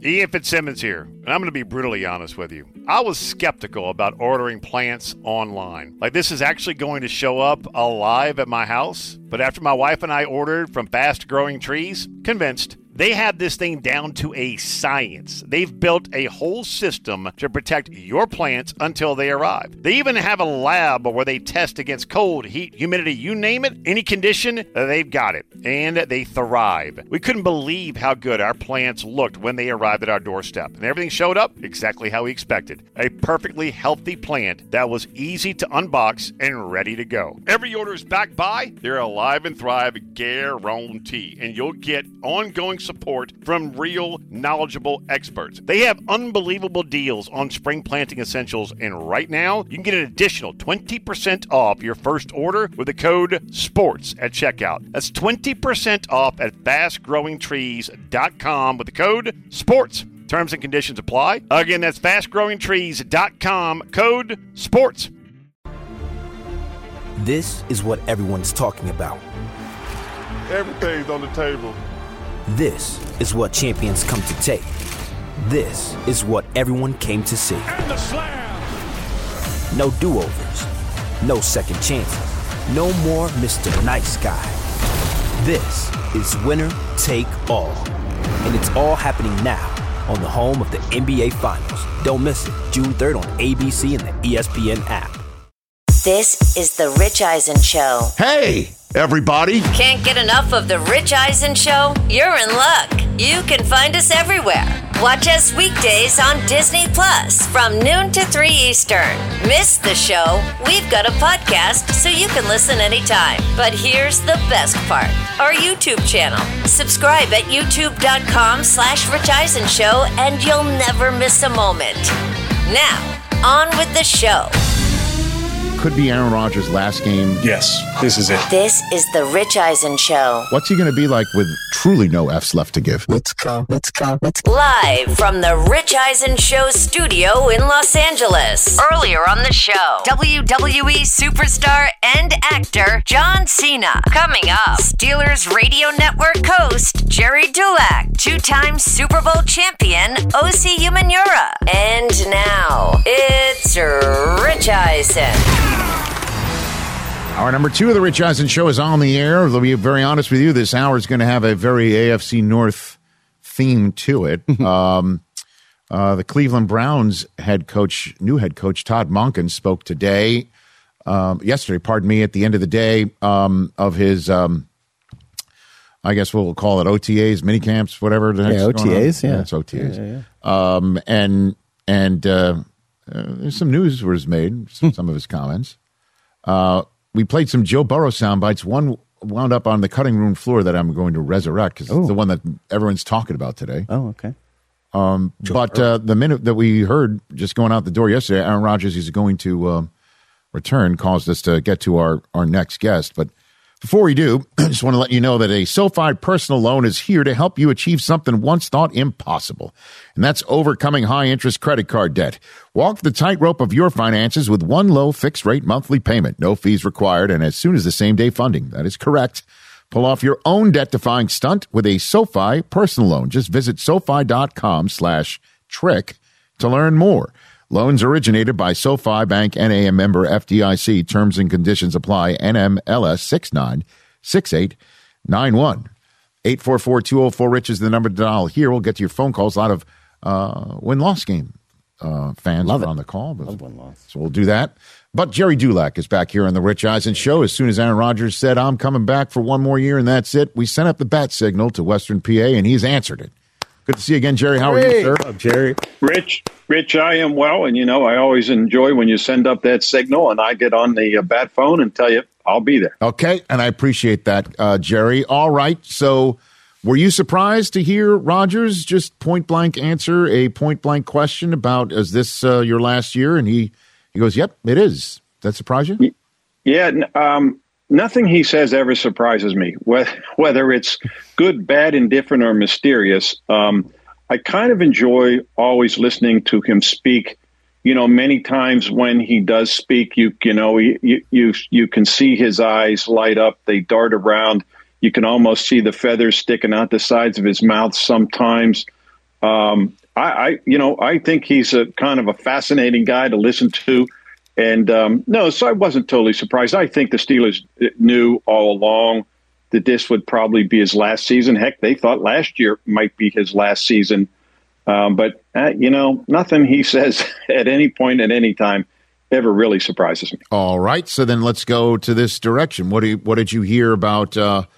Ian Fitzsimmons here, and I'm going to be brutally honest with you. I was skeptical about ordering plants online. Like, this is actually going to show up alive at my house. But after my wife and I ordered from Fast Growing Trees, convinced. They have this thing down to a science. They've built a whole system to protect your plants until they arrive. They even have a lab where they test against cold, heat, humidity, you name it, any condition, they've got it. And they thrive. We couldn't believe how good our plants looked when they arrived at our doorstep. And everything showed up exactly how we expected. A perfectly healthy plant that was easy to unbox and ready to go. Every order is backed by their Alive and Thrive guarantee. And you'll get ongoing support from real, knowledgeable experts. They have unbelievable deals on spring planting essentials, and right now, you can get an additional 20% off your first order with the code SPORTS at checkout. That's 20% off at fastgrowingtrees.com with the code SPORTS. Terms and conditions apply. Again, that's fastgrowingtrees.com, code SPORTS. This is what everyone's talking about. Everything's on the table. This is what champions come to take. This is what everyone came to see. And the slam! No do-overs. No second chances. No more Mr. Nice Guy. This is winner take all. And it's all happening now on the home of the NBA Finals. Don't miss it. June 3rd on ABC and the ESPN app. This is The Rich Eisen Show. Hey, everybody. Can't get enough of The Rich Eisen Show? You're in luck. You can find us everywhere. Watch us weekdays on Disney Plus from noon to 3 Eastern. Miss the show? We've got a podcast so you can listen anytime. But here's the best part. Our YouTube channel. Subscribe at youtube.com/Rich Eisen Show and you'll never miss a moment. Now, on with the show. Could be Aaron Rodgers' last game. Yes, this is it. This is The Rich Eisen Show. What's he going to be like with truly no F's left to give? Live from The Rich Eisen Show studio in Los Angeles. Earlier on the show, WWE superstar and actor John Cena. Coming up, Steelers Radio Network host Jerry Dulac, two-time Super Bowl champion O.C. Umenyiora. And now, it's Rich Eisen. Hour number 2 of the Rich Eisen Show is on the air. I'll be very honest with you. This hour is going to have a very AFC North theme to it. The Cleveland Browns new head coach Todd Monken spoke yesterday, at the end of the day of his, I guess we'll call it OTAs, mini camps, whatever. Yeah, OTAs. Yeah, it's OTAs. Yeah. There's some news was made, some of his comments. We played some Joe Burrow sound bites. One wound up on the cutting room floor that I'm going to resurrect because it's the one that everyone's talking about today. Oh, okay. But the minute that we heard just going out the door yesterday, Aaron Rodgers is going to return, caused us to get to our next guest. But before we do, I just want to let you know that a SoFi personal loan is here to help you achieve something once thought impossible, and that's overcoming high-interest credit card debt. Walk the tightrope of your finances with one low fixed-rate monthly payment, no fees required, and as soon as the same-day funding. That is correct. Pull off your own debt-defying stunt with a SoFi personal loan. Just visit SoFi.com/trick to learn more. Loans originated by SoFi Bank, N.A., a member FDIC. Terms and conditions apply. NMLS 696891. 844-204-RICH is the number to dial. Here, we'll get to your phone calls. A lot of win-loss game fans are on the call. Love win-loss. So we'll do that. But Jerry Dulac is back here on the Rich Eisen Show. As soon as Aaron Rodgers said, I'm coming back for one more year, and that's it, we sent up the bat signal to Western PA, and he's answered it. Good to see you again, Jerry. How are you, sir? What's up, Jerry? Rich, I am well, and, I always enjoy when you send up that signal, and I get on the bat phone and tell you I'll be there. Okay, and I appreciate that, Jerry. All right, so were you surprised to hear Rodgers just point-blank answer a point-blank question about, is this your last year? And he goes, yep, it is. Does that surprise you? Yeah, nothing he says ever surprises me, whether it's good, bad, indifferent, or mysterious. I kind of enjoy always listening to him speak. Many times when he does speak, you can see his eyes light up. They dart around. You can almost see the feathers sticking out the sides of his mouth sometimes. I think he's a kind of a fascinating guy to listen to. And so I wasn't totally surprised. I think the Steelers knew all along that this would probably be his last season. Heck, they thought last year might be his last season. But nothing he says at any point at any time ever really surprises me. All right. So then let's go to this direction. What did you hear about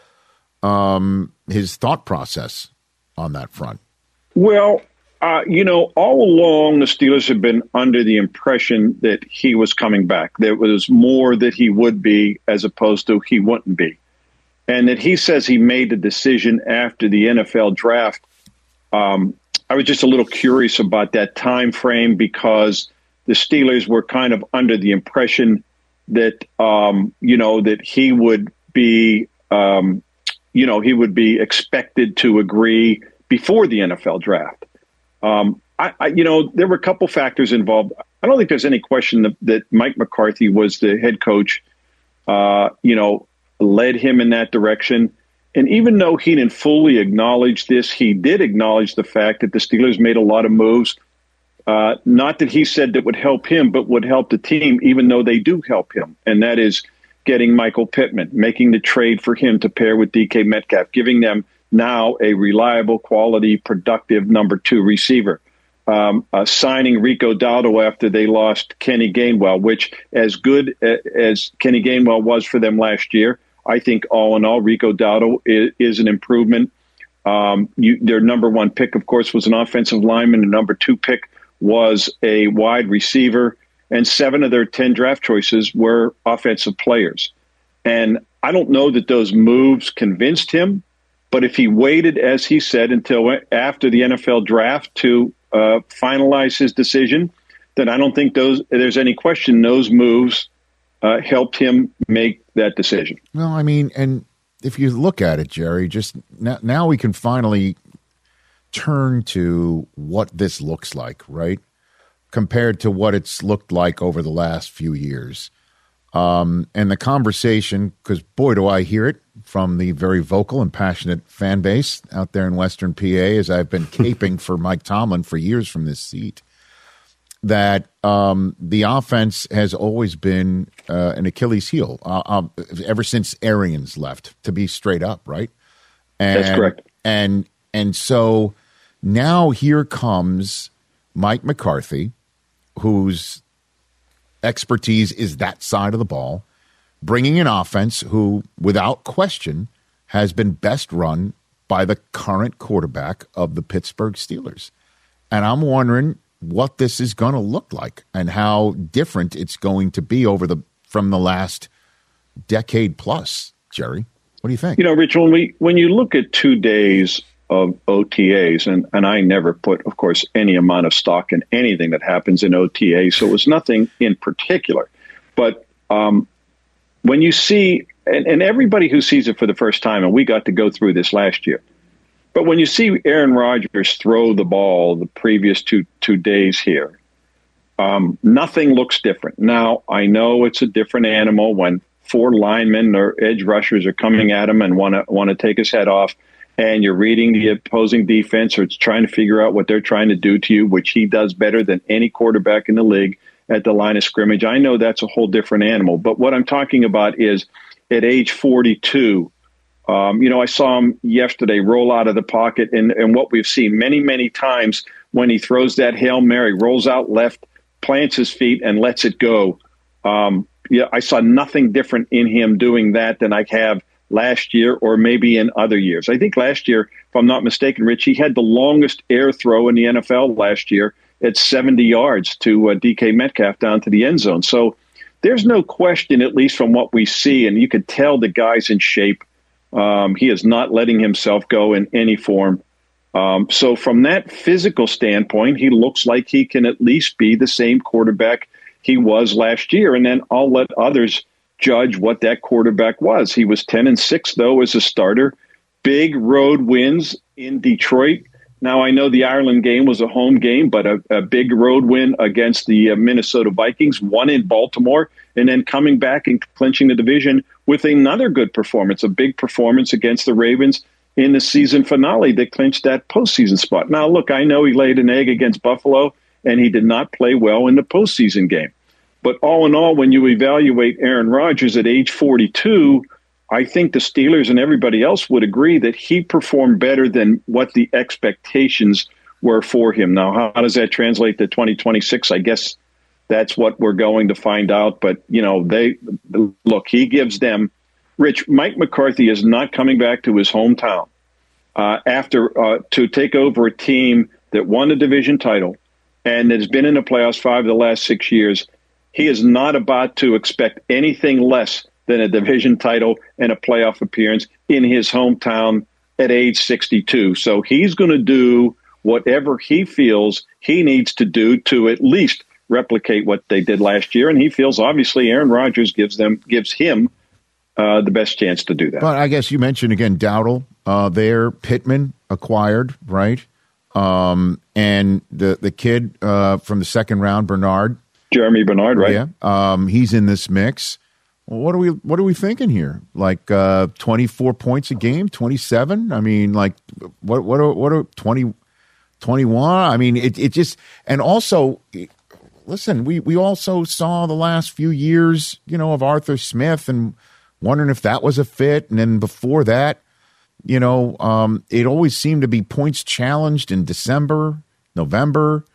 his thought process on that front? Well, all along the Steelers have been under the impression that he was coming back. There was more that he would be as opposed to he wouldn't be. And that he says he made the decision after the NFL draft. I was just a little curious about that time frame because the Steelers were kind of under the impression that, that he would be, he would be expected to agree before the NFL draft. There were a couple factors involved. I don't think there's any question that Mike McCarthy was the head coach, led him in that direction. And even though he didn't fully acknowledge this, he did acknowledge the fact that the Steelers made a lot of moves. Not that he said that would help him, but would help the team, even though they do help him. And that is getting Michael Pittman, making the trade for him to pair with DK Metcalf, giving them now a reliable, quality, productive number 2 receiver. Signing Rico Dowdle after they lost Kenny Gainwell, which as good as Kenny Gainwell was for them last year, I think all in all, Rico Dowdle is an improvement. Their number 1 pick, of course, was an offensive lineman. The number 2 pick was a wide receiver. And 7 of their 10 draft choices were offensive players. And I don't know that those moves convinced him, but if he waited, as he said, until after the NFL draft to finalize his decision, then I don't think there's any question those moves helped him make that decision. Well, I mean, and if you look at it, Jerry, just now we can finally turn to what this looks like, right? Compared to what it's looked like over the last few years. And the conversation, because boy, do I hear it from the very vocal and passionate fan base out there in Western PA, as I've been caping for Mike Tomlin for years from this seat, that the offense has always been an Achilles heel ever since Arians left, to be straight up, right? That's correct. And so now here comes Mike McCarthy, whose expertise is that side of the ball, bringing an offense who, without question, has been best run by the current quarterback of the Pittsburgh Steelers. And I'm wondering what this is going to look like and how different it's going to be from the last decade plus. Jerry, what do you think? Rich, when you look at 2 days of OTAs, and I never put, of course, any amount of stock in anything that happens in OTA, so it was nothing in particular. But when you see, and everybody who sees it for the first time, and we got to go through this last year, but when you see Aaron Rodgers throw the ball the previous two days here, nothing looks different. Now, I know it's a different animal when 4 linemen or edge rushers are coming at him and want to take his head off, and you're reading the opposing defense, or it's trying to figure out what they're trying to do to you, which he does better than any quarterback in the league at the line of scrimmage. I know that's a whole different animal. But what I'm talking about is at age 42, I saw him yesterday roll out of the pocket, and what we've seen many, many times when he throws that Hail Mary, rolls out left, plants his feet, and lets it go. I saw nothing different in him doing that than I have last year or maybe in other years. I think last year, if I'm not mistaken, Rich, he had the longest air throw in the NFL last year at 70 yards to DK Metcalf down to the end zone. So there's no question, at least from what we see, and you could tell the guy's in shape. He is not letting himself go in any form. So from that physical standpoint, he looks like he can at least be the same quarterback he was last year. And then I'll let others judge what that quarterback was. He was 10-6, though, as a starter. Big road wins in Detroit. Now, I know the Ireland game was a home game, but a big road win against the Minnesota Vikings, one in Baltimore, and then coming back and clinching the division with another good performance, a big performance against the Ravens in the season finale that clinched that postseason spot. Now, look, I know he laid an egg against Buffalo, and he did not play well in the postseason game. But all in all, when you evaluate Aaron Rodgers at age 42, I think the Steelers and everybody else would agree that he performed better than what the expectations were for him. Now, how does that translate to 2026? I guess that's what we're going to find out. But, he gives them – Rich, Mike McCarthy is not coming back to his hometown to take over a team that won a division title and that has been in the playoffs 5 of the last 6 years. He is not about to expect anything less than a division title and a playoff appearance in his hometown at age 62. So he's going to do whatever he feels he needs to do to at least replicate what they did last year. And he feels obviously Aaron Rodgers gives him the best chance to do that. But I guess you mentioned again Dowdle there, Pittman acquired, right? And the kid from the second round, Jeremy Bernard, right? Yeah, he's in this mix. Well, what are we thinking here? Like 24 points a game, 27? I mean, like what are 20, 21? I mean, it just, and also. Listen, we also saw the last few years, of Arthur Smith and wondering if that was a fit. And then before that, it always seemed to be points challenged in December, November.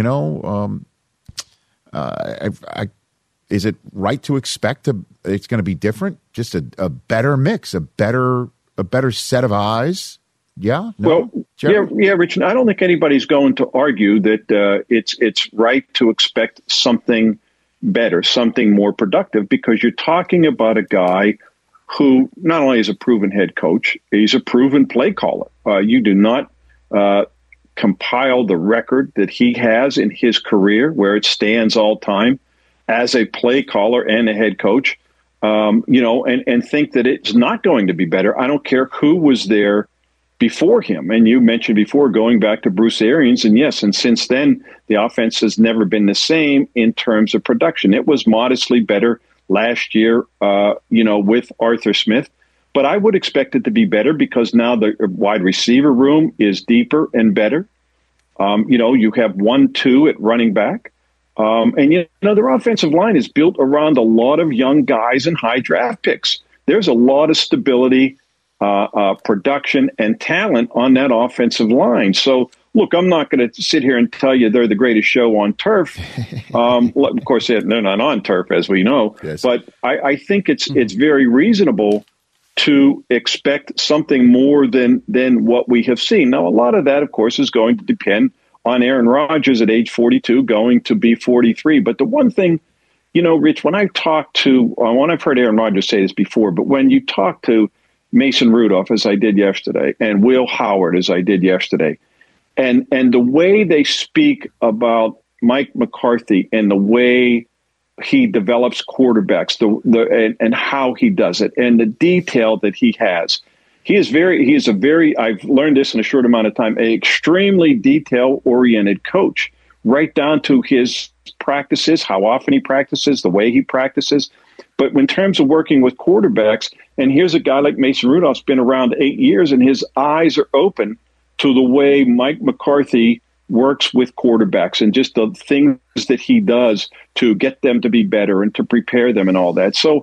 Is it right to expect it's going to be different? Just a better mix, a better set of eyes. Yeah. No? Well, yeah, Rich. I don't think anybody's going to argue that it's right to expect something better, something more productive, because you're talking about a guy who not only is a proven head coach, he's a proven play caller. You do not compile the record that he has in his career, where it stands all time as a play caller and a head coach, and think that it's not going to be better. I don't care who was there before him. And you mentioned before going back to Bruce Arians. And yes, and since then, the offense has never been the same in terms of production. It was modestly better last year, with Arthur Smith. But I would expect it to be better because now the wide receiver room is deeper and better. You have 1-2 at running back. And their offensive line is built around a lot of young guys and high draft picks. There's a lot of stability, production, and talent on that offensive line. So, look, I'm not going to sit here and tell you they're the greatest show on turf. Of course, they're not on turf, as we know. Yes. But I think it's very reasonable to expect something more than what we have seen. Now, a lot of that, of course, is going to depend on Aaron Rodgers at age 42, going to be 43. But the one thing, Rich, when I've heard Aaron Rodgers say this before, but when you talk to Mason Rudolph, as I did yesterday, and Will Howard, as I did yesterday, and the way they speak about Mike McCarthy and the way he develops quarterbacks, and how he does it, and the detail that he has. He is a very, I've learned this in a short amount of time, an extremely detail-oriented coach, right down to his practices, how often he practices, the way he practices. But in terms of working with quarterbacks, and here's a guy like Mason Rudolph's been around 8 years, and his eyes are open to the way Mike McCarthy works with quarterbacks and just the things that he does to get them to be better and to prepare them and all that. So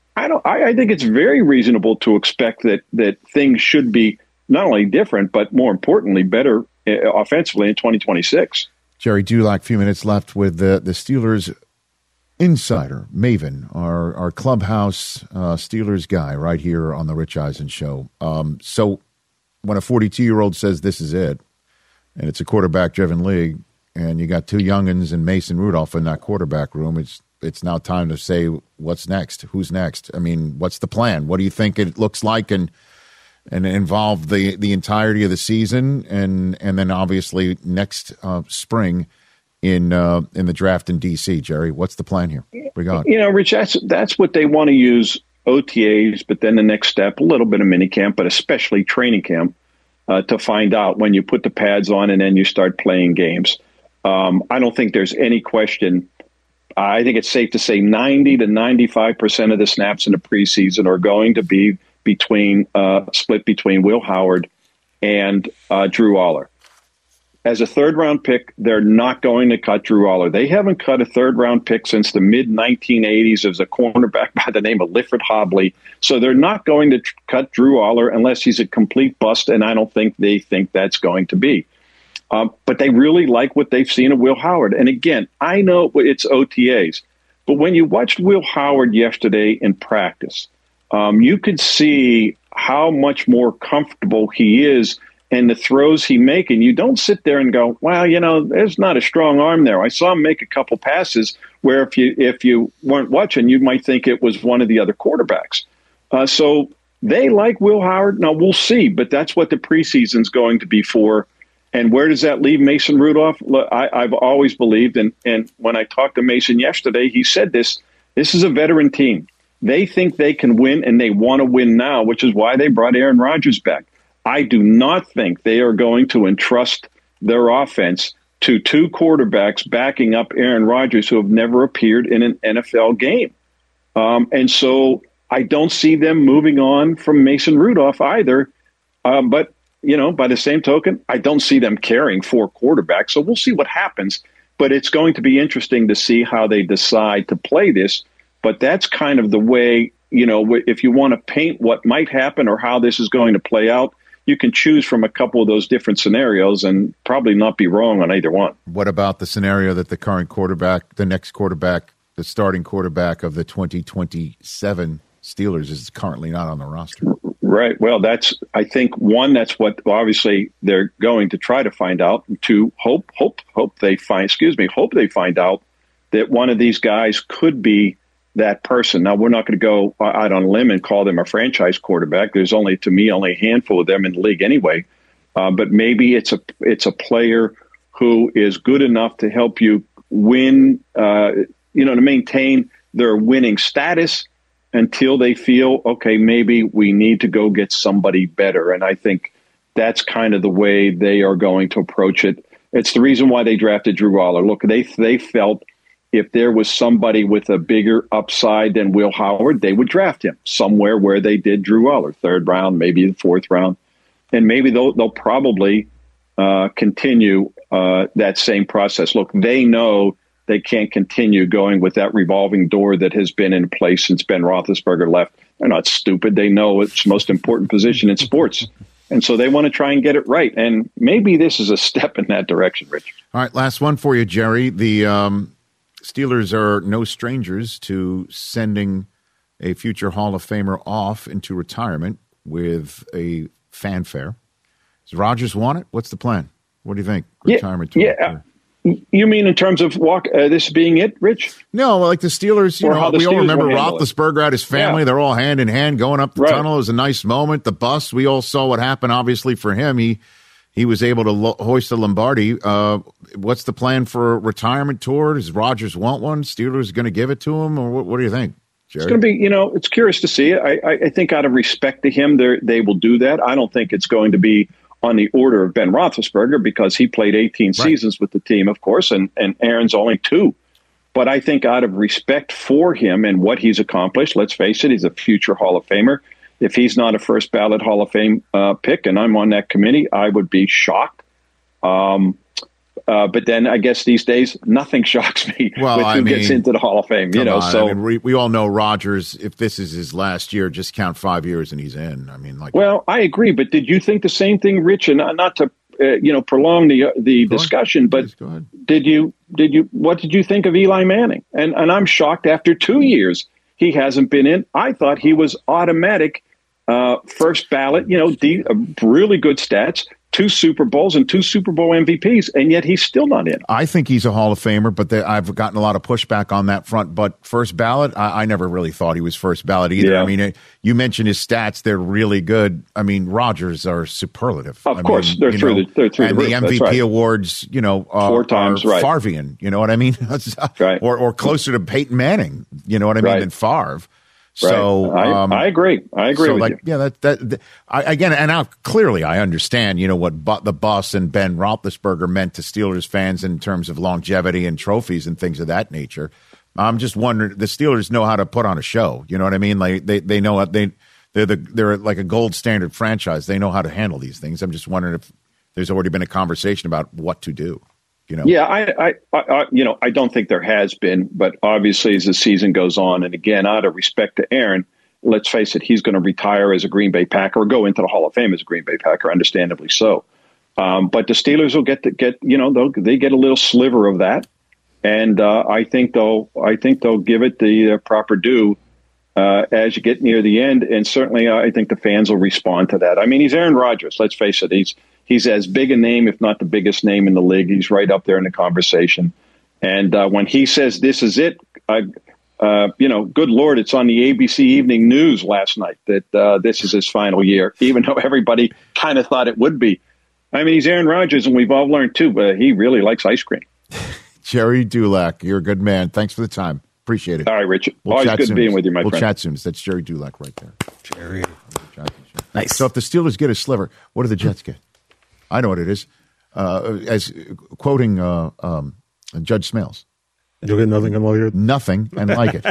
I think it's very reasonable to expect that things should be not only different, but more importantly, better offensively in 2026. Jerry Dulac, a few minutes left with the Steelers insider, Maven, our clubhouse Steelers guy right here on the Rich Eisen Show. So when a 42-year-old says this is it, and it's a quarterback-driven league, and you got two youngins and Mason Rudolph in that quarterback room, it's now time to say what's next. Who's next? I mean, what's the plan? What do you think it looks like, and involve the entirety of the season, and then obviously next spring in the draft in D.C. Jerry, what's the plan here? We got Rich. That's what they want to use OTAs, but then the next step, a little bit of minicamp, but especially training camp, to find out when you put the pads on and then you start playing games. I don't think there's any question. I think it's safe to say 90 to 95% of the snaps in the preseason are going to be split between Will Howard and Drew Aller. As a third-round pick, they're not going to cut Drew Aller. They haven't cut a third-round pick since the mid-1980s as a cornerback by the name of Lifford Hobley. So they're not going to cut Drew Aller unless he's a complete bust, and I don't think they think that's going to be. But they really like what they've seen of Will Howard. And again, I know it's OTAs, but when you watched Will Howard yesterday in practice, you could see how much more comfortable he is and the throws he make, and you don't sit there and go, well, there's not a strong arm there. I saw him make a couple passes where if you weren't watching, you might think it was one of the other quarterbacks. So they like Will Howard. Now, we'll see, but that's what the preseason's going to be for. And where does that leave Mason Rudolph? Look, I've always believed, and when I talked to Mason yesterday, he said this is a veteran team. They think they can win, and they want to win now, which is why they brought Aaron Rodgers back. I do not think they are going to entrust their offense to two quarterbacks backing up Aaron Rodgers who have never appeared in an NFL game. And so I don't see them moving on from Mason Rudolph either. But, by the same token, I don't see them carrying four quarterbacks. So we'll see what happens. But it's going to be interesting to see how they decide to play this. But that's kind of the way, if you want to paint what might happen or how this is going to play out, you can choose from a couple of those different scenarios and probably not be wrong on either one. What about the scenario that the current quarterback, the next quarterback, the starting quarterback of the 2027 Steelers is currently not on the roster? Right. Well, that's what obviously they're going to try to find out. To hope they find out that one of these guys could be that person. Now, we're not going to go out on a limb and call them a franchise quarterback. There's only a handful of them in the league anyway. But maybe it's a player who is good enough to help you win, to maintain their winning status until they feel, okay, maybe we need to go get somebody better. And I think that's kind of the way they are going to approach it. It's the reason why they drafted Drew Aller. Look, they felt if there was somebody with a bigger upside than Will Howard, they would draft him somewhere where they did Drew Aller, third round, maybe the fourth round. And maybe they'll probably continue that same process. Look, they know they can't continue going with that revolving door that has been in place since Ben Roethlisberger left. They're not stupid. They know it's the most important position in sports. And so they want to try and get it right. And maybe this is a step in that direction, Rich. All right, last one for you, Jerry. The Steelers are no strangers to sending a future Hall of Famer off into retirement with a fanfare. Does Rodgers want it? What's the plan? What do you think? Retirement tour? Yeah. You mean in terms of this being it, Rich? No, like the Steelers, we all remember Roethlisberger had his family. Yeah. They're all hand in hand going up the tunnel. It was a nice moment. The bus, we all saw what happened, obviously, for him. He was able to hoist the Lombardi. What's the plan for a retirement tour? Does Rodgers want one? Steelers going to give it to him? Or what do you think, Jerry? It's going to be, it's curious to see. I think out of respect to him, they will do that. I don't think it's going to be on the order of Ben Roethlisberger because he played 18 seasons with the team, of course, and Aaron's only 2. But I think out of respect for him and what he's accomplished, let's face it, he's a future Hall of Famer. If he's not a first ballot Hall of Fame pick and I'm on that committee, I would be shocked. But then I guess these days nothing shocks me with who gets into the Hall of Fame. We all know Rodgers. If this is his last year, just count 5 years and he's in. Well, I agree. But did you think the same thing, Rich? And not to prolong the discussion, but what did you think of Eli Manning? And I'm shocked after 2 years he hasn't been in. I thought he was automatic first ballot. Really good stats. 2 Super Bowls and 2 Super Bowl MVPs, and yet he's still not in. I think he's a Hall of Famer, but I've gotten a lot of pushback on that front. But first ballot, I never really thought he was first ballot either. Yeah. You mentioned his stats; they're really good. Rodgers are superlative. Of course, they're through the roof. And the MVP awards, 4 times, are Favrean. You know what I mean? Right. Or closer to Peyton Manning. You know what I mean? Than Favre. So I agree. I agree with you. Yeah, again, and now clearly I understand, what the bus and Ben Roethlisberger meant to Steelers fans in terms of longevity and trophies and things of that nature. I'm just wondering, the Steelers know how to put on a show. You know what I mean? Like they know they're They're like a gold standard franchise. They know how to handle these things. I'm just wondering if there's already been a conversation about what to do. Yeah, I don't think there has been, but obviously as the season goes on, and again, out of respect to Aaron, let's face it, he's going to retire as a Green Bay Packer or go into the Hall of Fame as a Green Bay Packer, understandably so. But the Steelers will get they get a little sliver of that, and I think they'll give it the proper due as you get near the end, and certainly I think the fans will respond to that. I mean, he's Aaron Rodgers. Let's face it, he's as big a name, if not the biggest name in the league. He's right up there in the conversation. And when he says this is it, good Lord, it's on the ABC Evening News last night that this is his final year, even though everybody kind of thought it would be. I mean, he's Aaron Rodgers, and we've all learned, too, but he really likes ice cream. Jerry Dulac, you're a good man. Thanks for the time. Appreciate it. All right, Richard. Always good being with you, my friend. We'll chat soon. That's Jerry Dulac right there. Jerry. Nice. So if the Steelers get a sliver, what do the Jets get? I know what it is. As quoting Judge Smales. You'll get nothing and all your... Nothing and like it.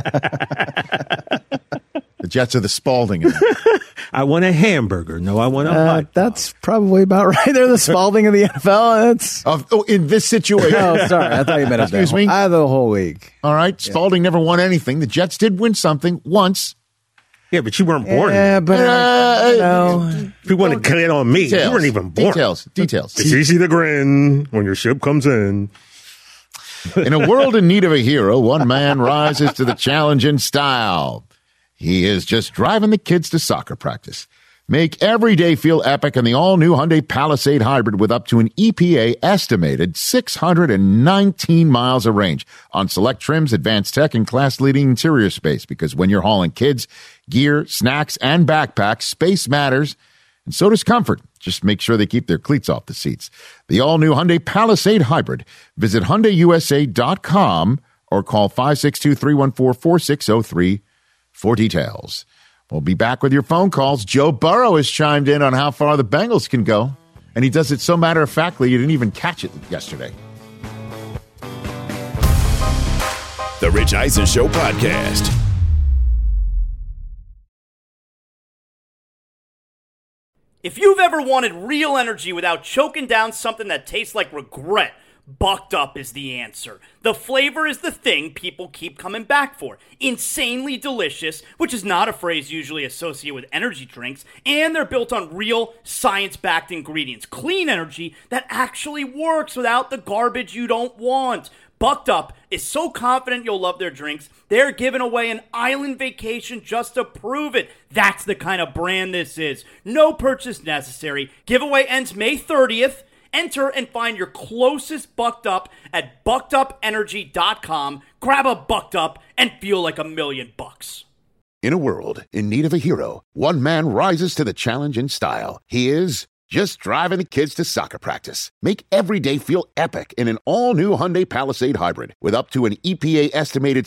The Jets are the Spalding. I want a hamburger. No, I want a hot dog. That's probably about right. They're the Spalding of the NFL. In this situation. Oh, sorry. I thought you meant Excuse me? the whole week. All right. Spalding never won anything. The Jets did win something once. Yeah, but you weren't born. Yeah, but if you want to get on me, you weren't even born. Details. It's easy to grin when your ship comes in. In a world in need of a hero, one man rises to the challenge in style. He is just driving the kids to soccer practice. Make every day feel epic in the all-new Hyundai Palisade Hybrid with up to an EPA estimated 619 miles of range on select trims, advanced tech, and class-leading interior space. Because when you're hauling kids, gear, snacks, and backpacks, space matters, and so does comfort. Just make sure they keep their cleats off the seats. The all-new Hyundai Palisade Hybrid. Visit HyundaiUSA.com or call 562-314-4603 for details. We'll be back with your phone calls. Joe Burrow has chimed in on how far the Bengals can go, and he does it so matter-of-factly you didn't even catch it yesterday. The Rich Eisen Show podcast. If you've ever wanted real energy without choking down something that tastes like regret, Bucked Up is the answer. The flavor is the thing people keep coming back for. Insanely delicious, which is not a phrase usually associated with energy drinks, and they're built on real, science-backed ingredients. Clean energy that actually works without the garbage you don't want. Bucked Up is so confident you'll love their drinks, they're giving away an island vacation just to prove it. That's the kind of brand this is. No purchase necessary. Giveaway ends May 30th. Enter and find your closest Bucked Up at buckedupenergy.com. Grab a Bucked Up and feel like $1,000,000. In a world in need of a hero, one man rises to the challenge in style. He is just driving the kids to soccer practice. Make every day feel epic in an all-new Hyundai Palisade Hybrid with up to an EPA estimated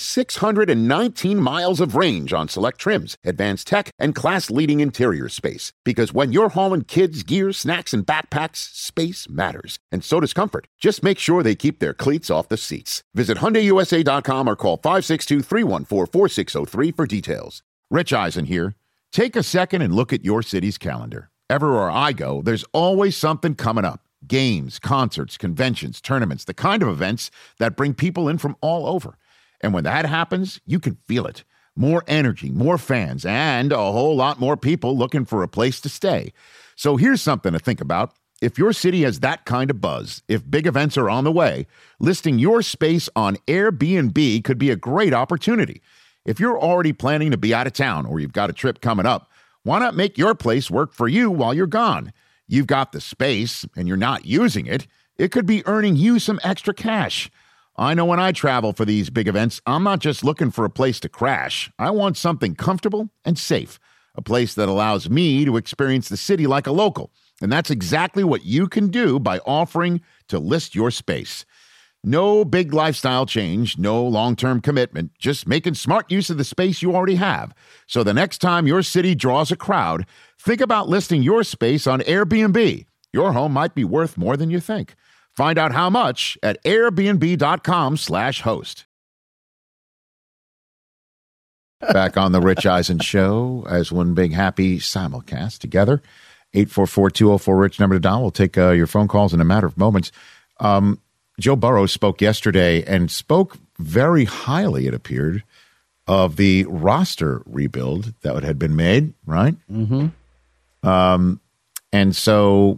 619 miles of range on select trims, advanced tech, and class-leading interior space. Because when you're hauling kids, gear, snacks, and backpacks, space matters. And so does comfort. Just make sure they keep their cleats off the seats. Visit HyundaiUSA.com or call 562-314-4603 for details. Rich Eisen here. Take a second and look at your city's calendar. Everywhere I go, there's always something coming up. Games, concerts, conventions, tournaments, the kind of events that bring people in from all over. And when that happens, you can feel it. More energy, more fans, and a whole lot more people looking for a place to stay. So here's something to think about. If your city has that kind of buzz, if big events are on the way, listing your space on Airbnb could be a great opportunity. If you're already planning to be out of town or you've got a trip coming up, why not make your place work for you while you're gone? You've got the space and you're not using it. It could be earning you some extra cash. I know when I travel for these big events, I'm not just looking for a place to crash. I want something comfortable and safe, a place that allows me to experience the city like a local. And that's exactly what you can do by offering to list your space. No big lifestyle change, no long-term commitment, just making smart use of the space you already have. So the next time your city draws a crowd, think about listing your space on Airbnb. Your home might be worth more than you think. Find out how much at airbnb.com/host. Back on the Rich Eisen Show as one big happy simulcast together. 844-204-RICH, number to dial. We'll take your phone calls in a matter of moments. Joe Burrow spoke yesterday and spoke very highly, it appeared, of the roster rebuild that had been made, right? Mm-hmm. And so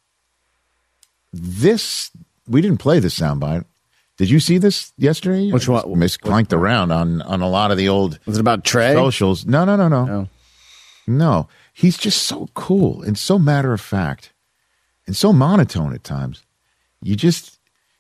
this, we didn't play this soundbite. Did you see this yesterday? Which one? Misclanked around on a lot of the old. Was it about Trey? Socials. No. He's just so cool and so matter of fact and so monotone at times. You just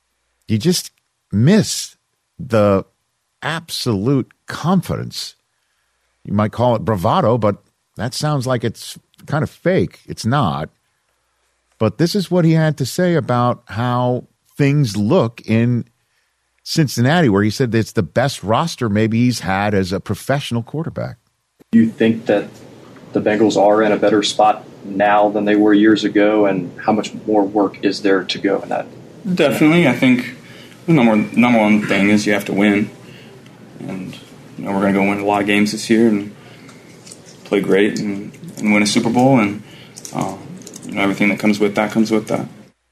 miss the absolute confidence. You might call it bravado, but that sounds like it's kind of fake. It's not. But this is what he had to say about how things look in Cincinnati, where he said that it's the best roster maybe he's had as a professional quarterback. You think that the Bengals are in a better spot now than they were years ago, and how much more work is there to go in that? Definitely. I think the number one thing is you have to win. And we're going to go win a lot of games this year and play great and win a Super Bowl, and everything that comes with that comes with that.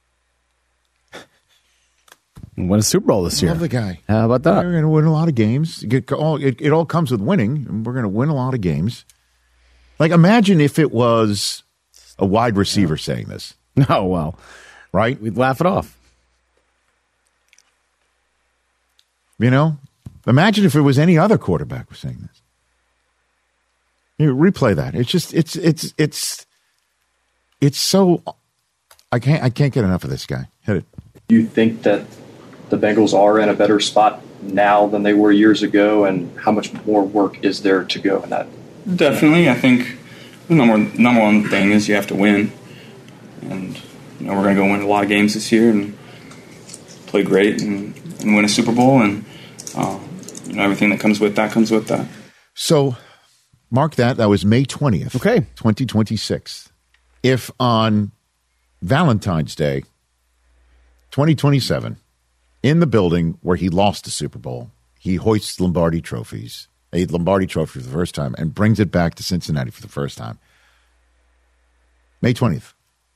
Win a Super Bowl this year. Love the guy. How about that? We're going to win a lot of games. It all comes with winning, and we're going to win a lot of games. Like, imagine if it was a wide receiver saying this. Oh, well. Right? We'd laugh it off. Imagine if it was any other quarterback was saying this. Replay that. It's just, it's so, I can't get enough of this guy. Hit it. You think that the Bengals are in a better spot now than they were years ago, and how much more work is there to go in that? Definitely. I think the number one thing is you have to win. And, we're going to go win a lot of games this year and play great and win a Super Bowl, and everything that comes with that comes with that. So mark that. That was May 20th. Okay. 2026. If on Valentine's Day, 2027, in the building where he lost the Super Bowl, he hoists Lombardi trophies, a Lombardi trophy for the first time, and brings it back to Cincinnati for the first time. May 20th.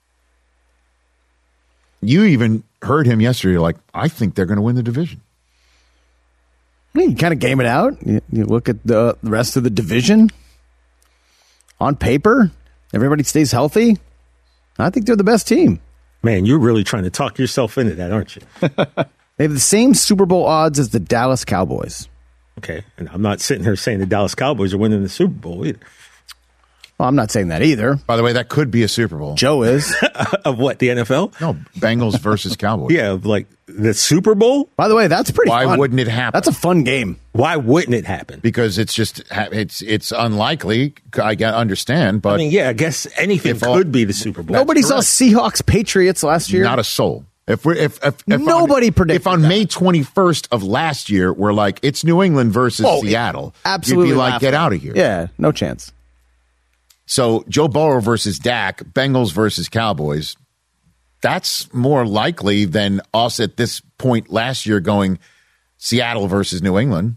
You even heard him yesterday, like, I think they're going to win the division. You kind of game it out. You look at the rest of the division. On paper, everybody stays healthy. I think they're the best team. Man, you're really trying to talk yourself into that, aren't you? They have the same Super Bowl odds as the Dallas Cowboys. Okay, and I'm not sitting here saying the Dallas Cowboys are winning the Super Bowl either. Well, I'm not saying that either. By the way, that could be a Super Bowl. Joe is. Of what, the NFL? No, Bengals versus Cowboys. Yeah, like the Super Bowl? By the way, that's pretty fun. Why wouldn't it happen? That's a fun game. Why wouldn't it happen? Because it's unlikely, I understand, but... I mean, yeah, I guess anything could be the Super Bowl. Nobody saw Seahawks Patriots last year. Not a soul. If nobody predicted if on that. May 21st of last year we're like, it's New England versus Seattle, absolutely, you'd be like, get out of here. Yeah, no chance. So Joe Burrow versus Dak, Bengals versus Cowboys, that's more likely than us at this point last year going Seattle versus New England.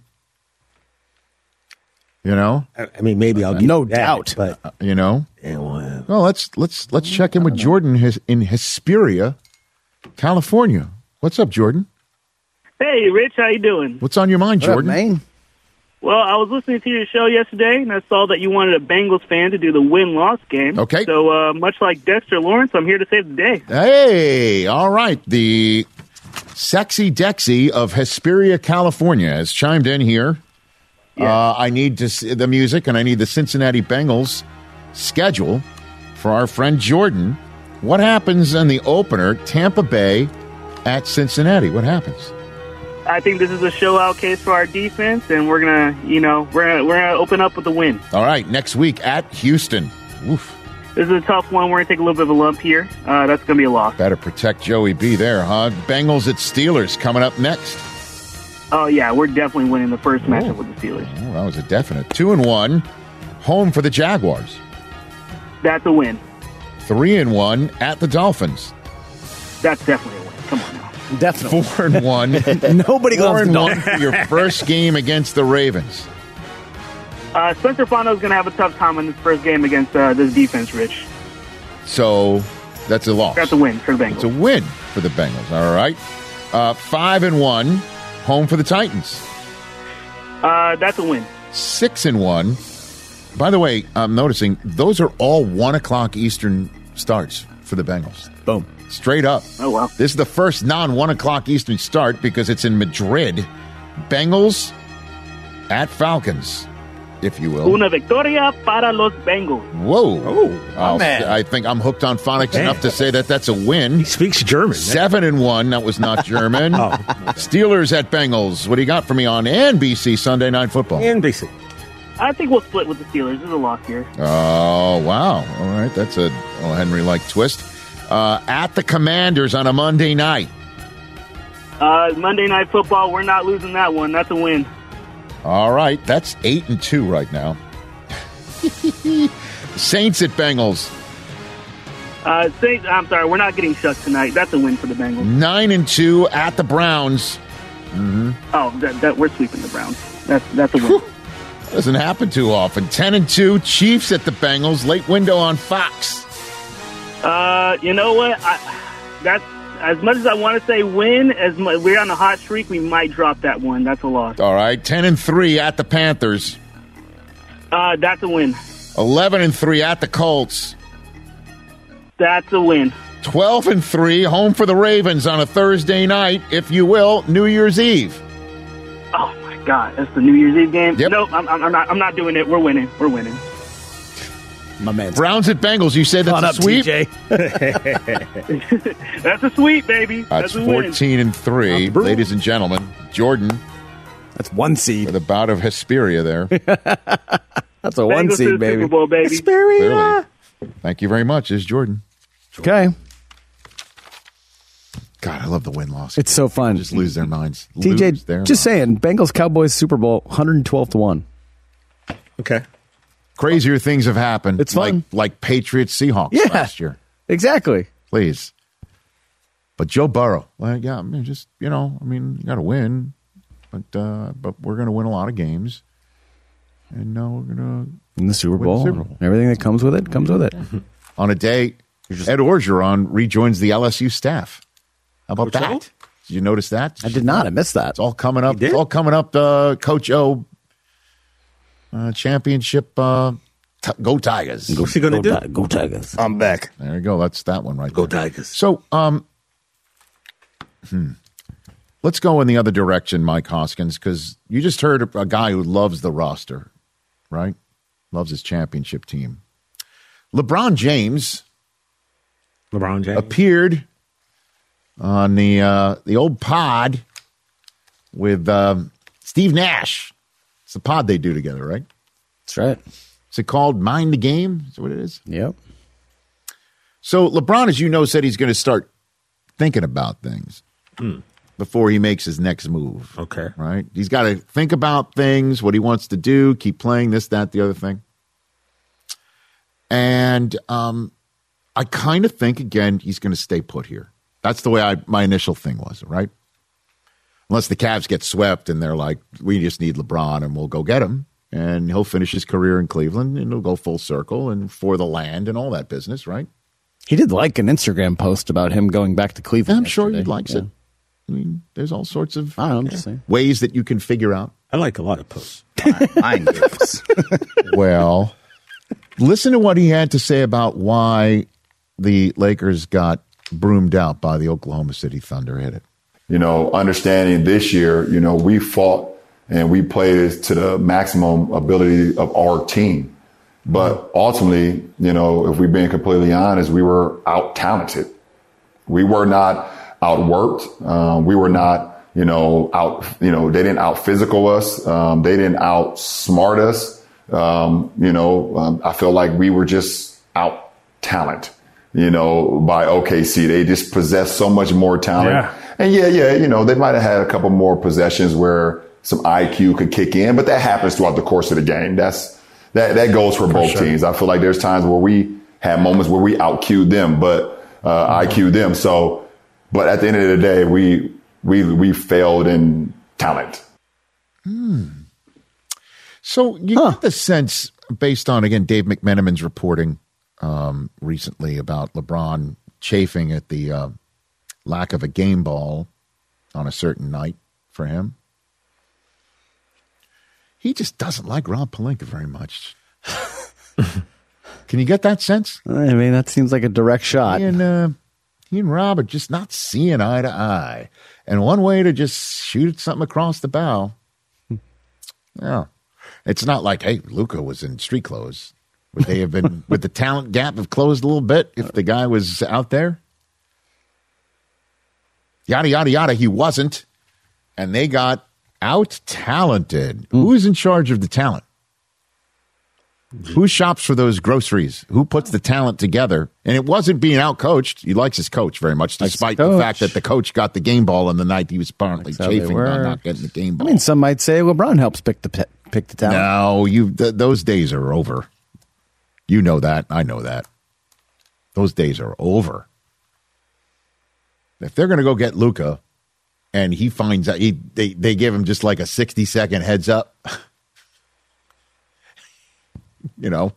I mean, maybe I'll give no that, doubt, but Yeah, well, let's check in with Jordan in Hesperia, California. What's up, Jordan? Hey, Rich, how you doing? What's on your mind, Jordan? What up, man? Well, I was listening to your show yesterday, and I saw that you wanted a Bengals fan to do the win-loss game. Okay. So, much like Dexter Lawrence, I'm here to save the day. Hey, all right. The sexy Dexy of Hesperia, California has chimed in here. Yeah. I need to see the music, and I need the Cincinnati Bengals schedule for our friend Jordan. What happens in the opener, Tampa Bay at Cincinnati? What happens? I think this is a show-out case for our defense, and we're gonna open up with a win. All right, next week at Houston. Oof. This is a tough one. We're gonna take a little bit of a lump here. That's gonna be a loss. Better protect Joey B there, huh? Bengals at Steelers coming up next. Oh yeah, we're definitely winning the first matchup with the Steelers. Oh, that was a definite 2-1. Home for the Jaguars. That's a win. 3-1 at the Dolphins. That's definitely a win. Come on now. Definitely. 4-1. Nobody loves the 4-1 for your first game against the Ravens. Spencer Fondo's going to have a tough time in this first game against this defense, Rich. So that's a loss. That's a win for the Bengals. It's a win for the Bengals. All right. 5-1, home for the Titans. That's a win. 6-1. By the way, I'm noticing those are all 1 o'clock Eastern starts for the Bengals. Boom. Straight up. Oh, wow. This is the first non-1 o'clock Eastern start because it's in Madrid. Bengals at Falcons, if you will. Una victoria para los Bengals. Whoa. Oh, man. I think I'm hooked on phonics enough to say that that's a win. He speaks German. 7-1. That was not German. Steelers at Bengals. What do you got for me on NBC Sunday Night Football? NBC. I think we'll split with the Steelers. There's a loss here. Oh, wow. All right. That's a Henry-like twist. At the Commanders on a Monday night. Monday Night Football, we're not losing that one. That's a win. All right. That's 8-2 right now. Saints at Bengals. Saints, I'm sorry, we're not getting shut tonight. That's a win for the Bengals. 9-2 at the Browns. Oh, that we're sweeping the Browns. That's a win. Doesn't happen too often. 10-2 Chiefs at the Bengals. Late window on Fox. You know what? That's as much as I want to say win. We're on a hot streak, we might drop that one. That's a loss. All right. 10-3 at the Panthers. That's a win. 11-3 at the Colts. That's a win. 12-3 home for the Ravens on a Thursday night, if you will, New Year's Eve. Oh my God, that's the New Year's Eve game. Yep. Nope, I'm not doing it. We're winning. My man. Browns at Bengals. You say that's a sweep? TJ. That's a sweep, baby. That's a win. 14-3, ladies and gentlemen. Jordan. That's 1 seed. For the bout of Hesperia there. That's a 1 Bengals seed, baby. Super Bowl, baby. Hesperia. Clearly. Thank you very much. Is Jordan. Okay. God, I love the win-loss. It's so fun. Just lose their minds. TJ, just saying, Bengals Cowboys Super Bowl 112-1. Okay. Crazier things have happened. It's fun. Like Patriots Seahawks last year. Exactly. Please. But Joe Burrow, you got to win. But we're going to win a lot of games. And now we're going to in the Super Bowl. Everything that comes with it comes with it. On a day, Ed Orgeron rejoins the LSU staff. How about that? Did you notice that? I did not. I missed that. It's all coming up. It's all coming up. Coach O championship. Go Tigers. What's he going to do? Go Tigers. I'm back. There you go. That's that one right Go there. Tigers. So, let's go in the other direction, Mike Hoskins, because you just heard a guy who loves the roster, right? Loves his championship team. LeBron James appeared on the old pod with Steve Nash. It's the pod they do together, right? That's right. Is it called Mind the Game? Is that what it is? Yep. So LeBron, as you know, said he's going to start thinking about things before he makes his next move. Okay. Right? He's got to think about things, what he wants to do, keep playing this, that, the other thing. And I kind of think, again, he's going to stay put here. That's the way my initial thing was, right? Unless the Cavs get swept and they're like, we just need LeBron and we'll go get him. And he'll finish his career in Cleveland and he'll go full circle and for the land and all that business, right? He did like an Instagram post about him going back to Cleveland. I'm sure he yesterday. likes it. I mean, there's all sorts of I'm just saying. ways that you can figure out. I like a lot of posts. Well, listen to what he had to say about why the Lakers got broomed out by the Oklahoma City Thunder. Hit it. Understanding this year, we fought and we played to the maximum ability of our team. But ultimately, if we're being completely honest, we were out-talented. We were not outworked. We were not, they didn't out-physical us. They didn't outsmart us. I feel like we were just out-talent, by OKC. They just possessed so much more talent. Yeah. And they might have had a couple more possessions where some IQ could kick in, but that happens throughout the course of the game. That goes for both teams. I feel like there's times where we had moments where we out-Q'd them, but IQ'd them. So, but at the end of the day, we failed in talent. So you get the sense, based on, again, Dave McMenamin's reporting recently about LeBron chafing at the lack of a game ball on a certain night for him. He just doesn't like Rob Pelinka very much. Can you get that sense? I mean, that seems like a direct shot. He and Rob are just not seeing eye to eye. And one way to just shoot something across the bow. Yeah. It's not like, hey, Luka was in street clothes. Would they have been, would the talent gap have closed a little bit if the guy was out there? Yada, yada, yada. He wasn't. And they got out-talented. Who's in charge of the talent? Who shops for those groceries? Who puts the talent together? And it wasn't being out-coached. He likes his coach very much, despite the fact that the coach got the game ball on the night he was apparently chafing on not getting the game ball. I mean, some might say LeBron helps pick the talent. No, those days are over. You know that. I know that. Those days are over. If they're going to go get Luka, and he finds out, they give him just like a 60-second heads up. You know,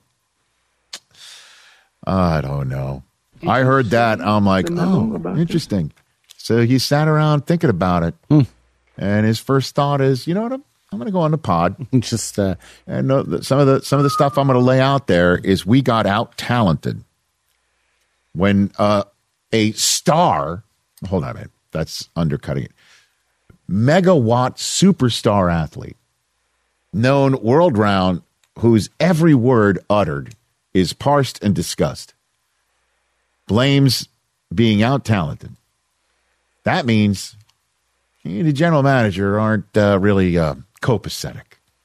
I don't know. I heard that. I'm like, oh, interesting. So he sat around thinking about it. And his first thought is, you know what? I'm going to go on the pod. Just and some of the stuff I'm going to lay out there is we got out talented when a star. Hold on a minute. That's undercutting it. Megawatt superstar athlete, known world round, whose every word uttered is parsed and discussed, blames being out-talented. That means the general manager aren't really copacetic.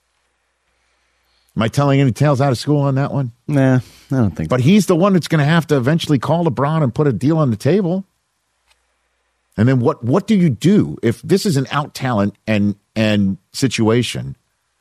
Am I telling any tales out of school on that one? Nah, I don't think so. But he's the one that's going to have to eventually call LeBron and put a deal on the table. And then what do you do if this is an out-talent and situation?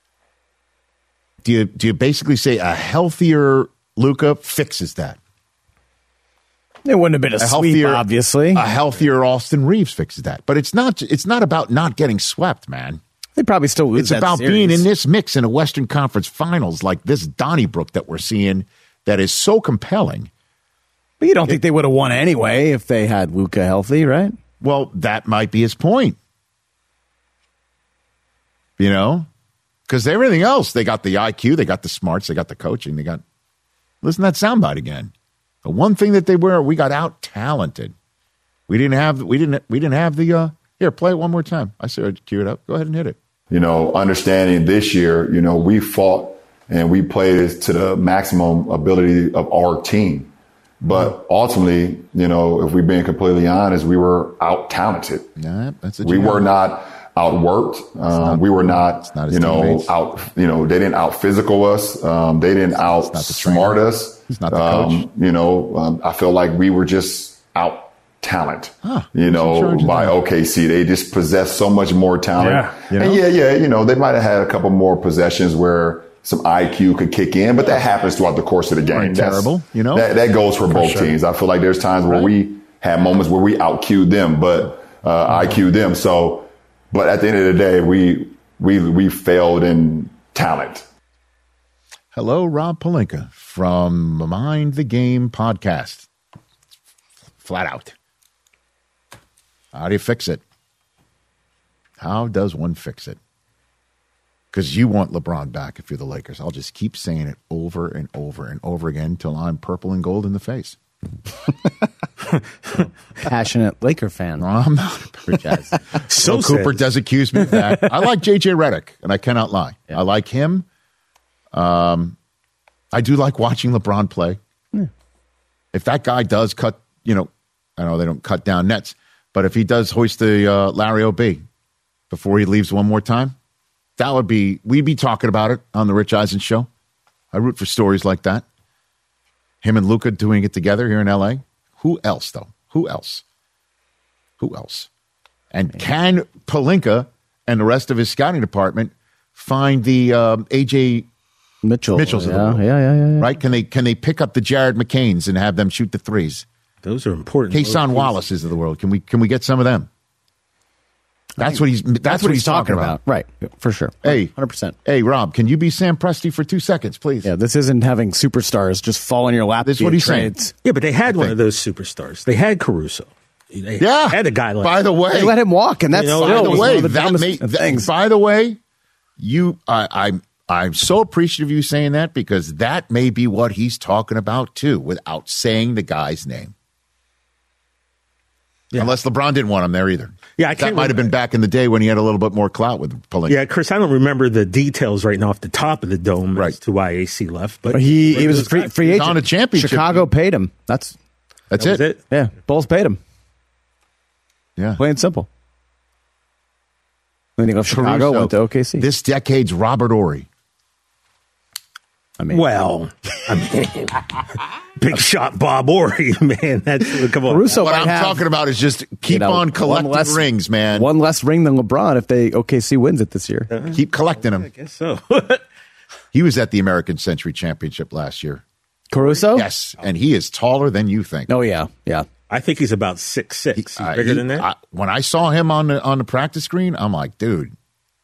Do you basically say a healthier Luka fixes that? It wouldn't have been a sweep, obviously. A healthier Austin Reeves fixes that. But it's not about not getting swept, man. They probably still lose that about series. Being in this mix in a Western Conference Finals like this Donnybrook that we're seeing that is so compelling. But you don't think they would have won anyway if they had Luka healthy, right? Well, that might be his point. You know? Because everything else, they got the IQ, they got the smarts, they got the coaching, they got. Listen to that soundbite again. The one thing that we got out talented. We didn't have the. Here, play it one more time. I said, cue it up. Go ahead and hit it. You know, understanding this year, you know, we fought and we played to the maximum ability of our team. But ultimately, you know, if we're being completely honest, we were out talented. Yeah, that's we were not outworked. We were not you know, out, you know, they didn't out physical us. They didn't outsmart us. He's not the coach. You know, I feel like we were just out talent, you know, by OKC. They just possess so much more talent. Yeah, you know? And you know, they might have had a couple more possessions where some IQ could kick in, but that happens throughout the course of the game. Terrible, you know? That goes for both teams. I feel like there's times where we had moments where we out-Q'd them, but IQ'd them. So, but at the end of the day, we failed in talent. Hello, Rob Pelinka from Mind the Game podcast. Flat out. How do you fix it? How does one fix it? Because you want LeBron back if you're the Lakers. I'll just keep saying it over and over and over again until I'm purple and gold in the face. Passionate Laker fan. No, I'm not. So Cooper does accuse me of that. I like JJ Redick, and I cannot lie. Yeah. I like him. I do like watching LeBron play. Yeah. If that guy does cut, you know, I know they don't cut down nets, but if he does hoist the Larry O.B. before he leaves one more time, we'd be talking about it on the Rich Eisen show. I root for stories like that. Him and Luka doing it together here in L.A. Who else, though? Who else? And can Pelinka and the rest of his scouting department find the A.J. Mitchells of the world? Yeah. Right? Can they pick up the Jared McCains and have them shoot the threes? Those are important. Kason Wallace's of the world. Can we get some of them? That's what he's talking about. Right, for sure. Hey, 100%. Hey, Rob, can you be Sam Presti for 2 seconds, please? Yeah, this isn't having superstars just fall in your lap. This is what he's saying. Yeah, but they had one of those superstars. They had Caruso. They had a guy like. By the way, they let him walk, and that's by the way, one of the dumbest things. By the way, I'm so appreciative of you saying that, because that may be what he's talking about too, without saying the guy's name. Yeah. Unless LeBron didn't want him there either. Yeah, that might have been back in the day when he had a little bit more clout with pulling. Yeah, Chris, I don't remember the details right now off the top of the dome as to why AC left, but he was a free agent on a championship. Chicago paid him. That's it. Yeah, Bulls paid him. Yeah, plain and simple. Then he left Chicago, went to OKC. This decade's Robert Horry. Big shot Bob Horry, man. Come on. Caruso what I'm talking about is just keep on collecting rings, man. One less ring than LeBron if OKC wins it this year. Keep collecting them. I guess so. He was at the American Century Championship last year. Caruso? Yes, and he is taller than you think. Oh, yeah. I think he's about 6'6". He's bigger than that? When I saw him on the practice screen, I'm like, dude,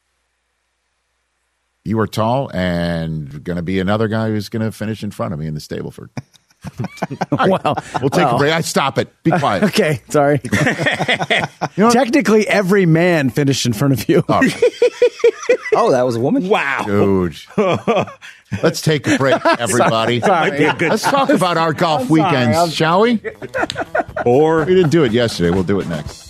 you are tall, and going to be another guy who's going to finish in front of me in the Stableford. We'll take a break. Stop it. Be quiet. Okay, sorry. Technically, every man finished in front of you. Oh, that was a woman? Wow. Dude. Let's take a break, everybody. Sorry. Let's talk about our golf weekends, shall we? Or we didn't do it yesterday. We'll do it next.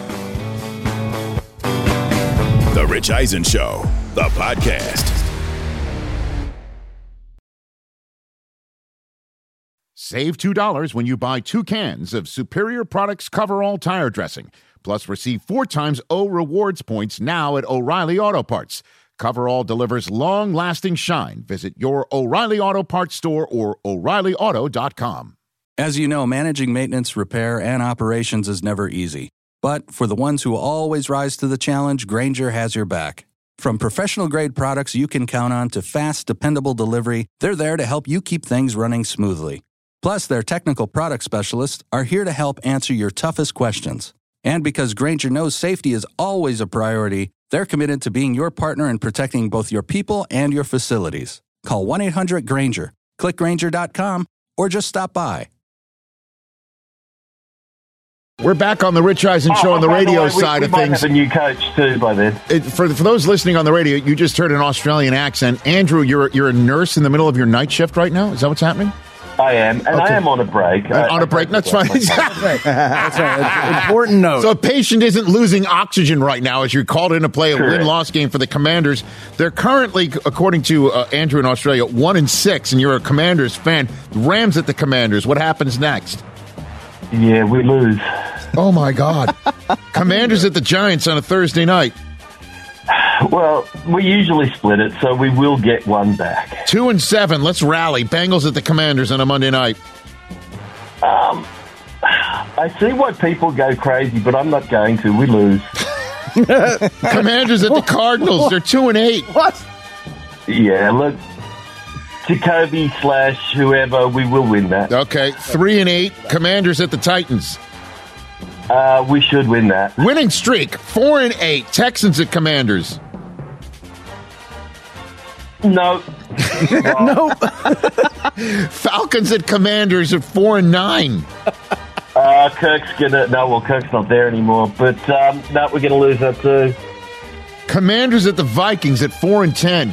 The Rich Eisen Show, the podcast. Save $2 when you buy 2 cans of Superior Products Coverall Tire Dressing. Plus, receive 4 times O Rewards points now at O'Reilly Auto Parts. Coverall delivers long-lasting shine. Visit your O'Reilly Auto Parts store or O'ReillyAuto.com. As you know, managing maintenance, repair, and operations is never easy. But for the ones who always rise to the challenge, Grainger has your back. From professional-grade products you can count on to fast, dependable delivery, they're there to help you keep things running smoothly. Plus, their technical product specialists are here to help answer your toughest questions. And because Grainger knows safety is always a priority, they're committed to being your partner in protecting both your people and your facilities. Call 1-800-GRAINGER, click Grainger.com, or just stop by. We're back on the Rich Eisen Show on the radio side of things. We might have a new coach too by then. For those listening on the radio, you just heard an Australian accent. Andrew, you're a nurse in the middle of your night shift right now? Is that what's happening? I am, and I am on a break. On a break, that's fine. That's right. That's important note. So a patient isn't losing oxygen right now as you're called in to play a win-loss game for the Commanders. They're currently, according to Andrew in Australia, 1-6, and you're a Commanders fan. Rams at the Commanders. What happens next? Yeah, we lose. Oh, my God. Commanders at the Giants on a Thursday night. Well, we usually split it, so we will get one back. 2-7. Let's rally. Bengals at the Commanders on a Monday night. I see why people go crazy, but I'm not going to. We lose. Commanders at the Cardinals. They're 2-8. What? Yeah, look. Jacoby / whoever, we will win that. Okay, 3-8. Commanders at the Titans. We should win that. Winning streak, 4-8. Texans at Commanders. No. No. Falcons at Commanders at 4-9. Kirk's not there anymore, but no, we're gonna lose that too. Commanders at the Vikings at 4-10.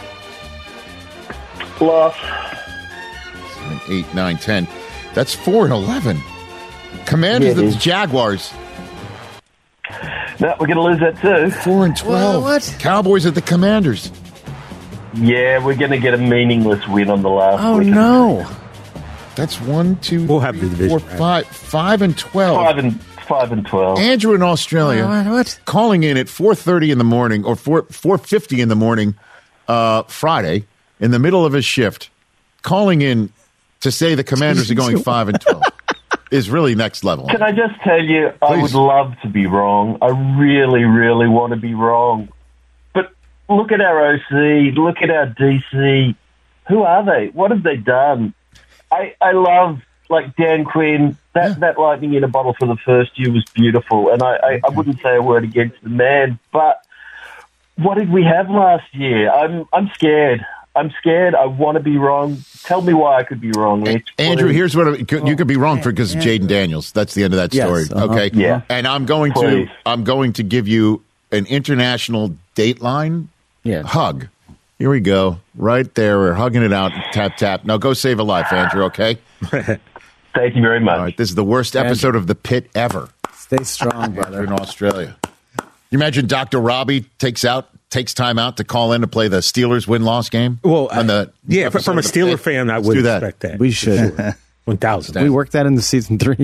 Loss. 7, 8, 9, 10. That's 4-11. Commanders at the Jaguars. No, we're gonna lose that too. 4-12. What? Cowboys at the Commanders. Yeah, we're gonna get a meaningless win on the last. Oh no. That's 1, 2, we'll have the 4, 5, 5-12. 5-12. Andrew in Australia, What? calling in at 4:30 in the morning or 4:50 in the morning, Friday, in the middle of his shift, calling in to say the Commanders are going 5-12 is really next level. Can I just tell you, I would love to be wrong. I really, really want to be wrong. But look at our OC, look at our DC. Who are they? What have they done? I love like Dan Quinn, that lightning in a bottle for the first year was beautiful, and I wouldn't say a word against the man, but what did we have last year? I'm scared. I'm scared. I want to be wrong. Tell me why I could be wrong, Rich. Andrew, here's what you could be wrong for because of Jaden Daniels. That's the end of that story. Yes, okay. Yeah. And I'm going to give you an international Dateline hug. Here we go. Right there. We're hugging it out. Tap, tap. Now go save a life, Andrew, okay? Thank you very much. All right. This is the worst episode of The Pit ever. Stay strong, brother. In Australia. You imagine Dr. Robbie takes time out to call in to play the Steelers win-loss game? Well, from a Steeler fan, I would expect that. We should. 1,000. We worked that into season 3.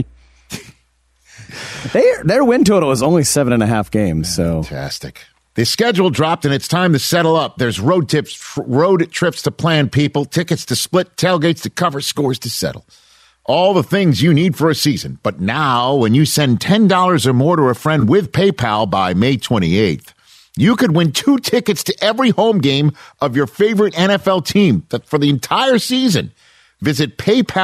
Their win total is only 7.5 games. So fantastic. The schedule dropped, and it's time to settle up. There's road trips to plan, people, tickets to split, tailgates to cover, scores to settle. All the things you need for a season. But now, when you send $10 or more to a friend with PayPal by May 28th, you could win 2 tickets to every home game of your favorite NFL team for the entire season. Visit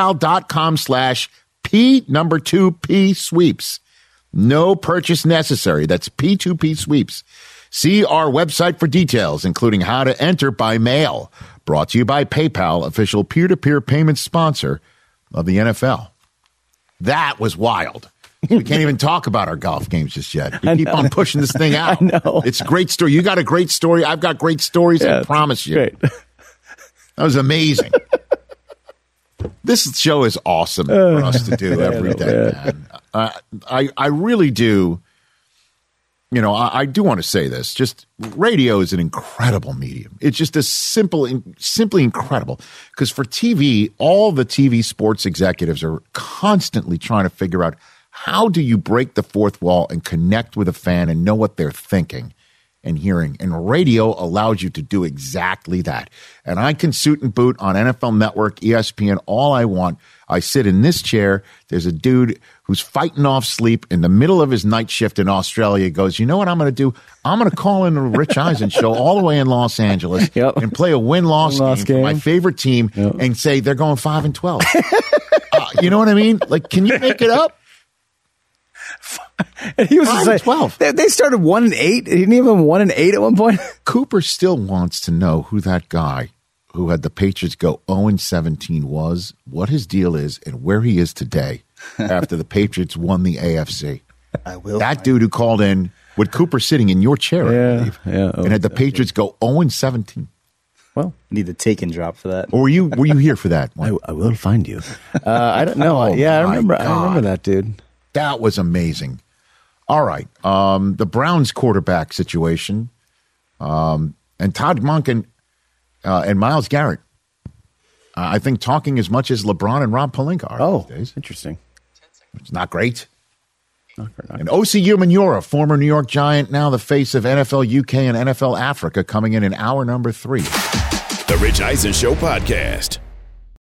paypal.com/P2P sweeps. No purchase necessary. That's P2P sweeps. See our website for details, including how to enter by mail. Brought to you by PayPal, official peer-to-peer payment sponsor of the NFL. That was wild. We can't even talk about our golf games just yet. We keep on pushing this thing out. I know. It's a great story. You got a great story. I've got great stories. I promise you. Great. That was amazing. This show is awesome for us to do every day, man. I really do. You know, I do want to say this. Just radio is an incredible medium. It's just simply incredible. Because for TV, all the TV sports executives are constantly trying to figure out how do you break the fourth wall and connect with a fan and know what they're thinking and hearing. And radio allows you to do exactly that. And I can suit and boot on NFL Network, ESPN, all I want. I sit in this chair. There's a dude who's fighting off sleep in the middle of his night shift in Australia. He goes, you know what I'm going to do? I'm going to call in the Rich Eisen show all the way in Los Angeles and play a win-loss game for my favorite team and say they're going 5-12. You know what I mean? Like, can you make it up? And he was 5-12. They started 1-8. Didn't even 1-8 at one point. Cooper still wants to know who that guy who had the Patriots go 0-17 was, what his deal is, and where he is today after the Patriots won the AFC. I will. That dude who called in with Cooper sitting in your chair, I believe, and had the Patriots go 0-17. Well, need the take and drop for that. Or were you here for that? I will find you. I don't know. I remember that, dude. That was amazing. All right. The Browns quarterback situation, and Todd Monken and Myles Garrett, I think talking as much as LeBron and Rob Pelinka are these days. Interesting. It's not great. And O.C. Umenyiora, former New York Giant, now the face of NFL UK and NFL Africa, coming in hour number 3. The Rich Eisen Show podcast.